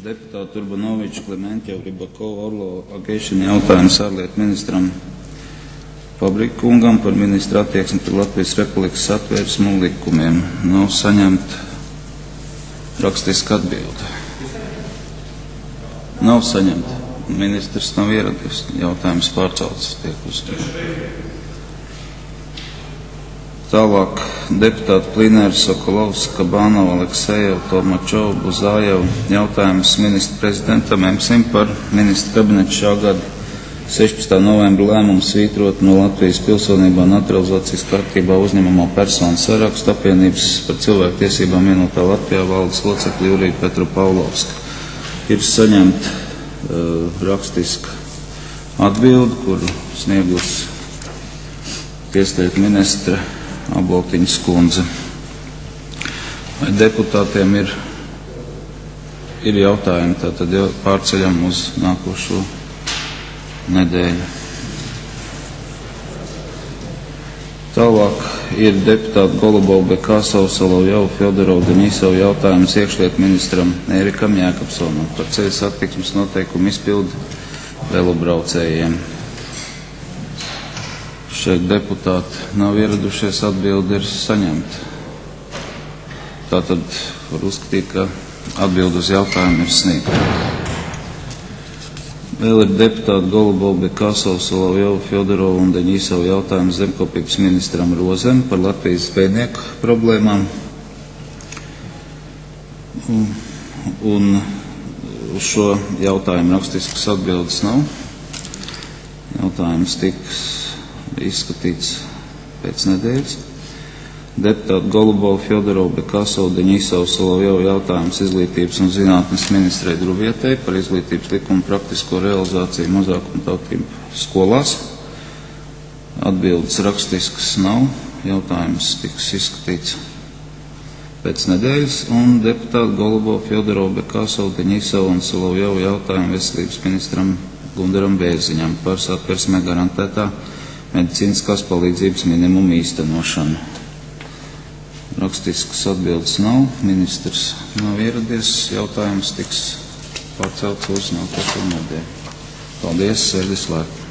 Deputāti Urbanoviča, Klementjeva, Rybakova, Orlova, Agešina jautājums ārlietu ministram Fabrikungam par ministra attieksmi pret Latvijas Republikas Satversmes likumiem. Nav saņemta rakstiska atbilde. Nav saņemta. Ministrs nav ieradies. Jautājums pārcelts tiek uzdots. Tālāk deputāti Plinērs, Sokolovs, Kabanov, Aleksejeva, Tormačova, Buzājeva jautājums ministra prezidentam Emsim par ministra kabineta šā gada 16. novembra lēmumu svītrot no Latvijas pilsonībā naturalizācijas kārtībā uzņemamo personu sarakstu apvienības par cilvēktiesībām vienotā Latvijā valdes locekli Juriju Petru Pavlovska. Ir saņemta rakstiska atbilde, kuru sniegus tieslietu ministra Aboltiņas kundze. Vai deputātiem ir jautājumi, tātad jau pārceļam uz nākošo nedēļu. Tālāk ir deputāti Golubov, Bekasov, Solovjov, Fjodorov, Denisov jautājums iekšlietu ministram Ērikam Jākapsonam par ceļu satiksmes noteikumu izpildi velobraucējiem. Šeit deputāti nav ieradušies, atbildi ir saņemta. Tātad var uzskatīt, ka atbildi uz jautājumu ir sniegta. Vēl ir deputāti Golubov, Bekasov, Solovjov, Fjodorov un Denisov jautājums zemkopības ministram Rozem par Latvijas zvejnieku problēmām. Un uz šo jautājumu rakstiskas atbildes nav. Jautājums tiks izskatīts pēc nedēļas. Deputāti Golubov, Fjodorov, Bekasov, Denisov, Solovjov jautājums izglītības un zinātnes ministrei Druvietei par izglītības likumu praktisko realizāciju mazākumtautību skolās. Atbildes rakstiskas nav. Jautājums tiks izskatīts pēc nedēļas. Un deputāti Golubov, Fjodorov, Bekasov, Denisov un Solovjov jautājumu veselības ministram Gundaram Bērziņam par Satversmē garantētā medicīniskās palīdzības minimumu īstenošanu. Rakstiskas atbildes nav, ministrs nav ieradies, jautājums tiks pārcelts uz nākošo nedēļu. Paldies, sēdi slēgt.